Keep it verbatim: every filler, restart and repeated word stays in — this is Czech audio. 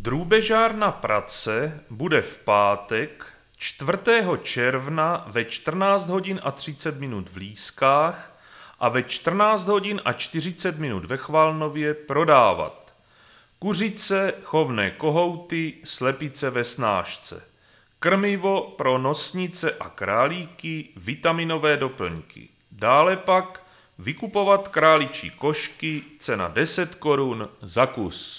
Drůbežárna Prace bude v pátek čtvrtého června ve čtrnáct hodin a třicet minut v Lískách a ve čtrnáct hodin a čtyřicet minut ve Chvalnově prodávat kuřice, chovné kohouty, slepice ve snášce, krmivo pro nosnice a králíky, vitaminové doplňky. Dále pak vykupovat králičí košky, cena deset korun za kus.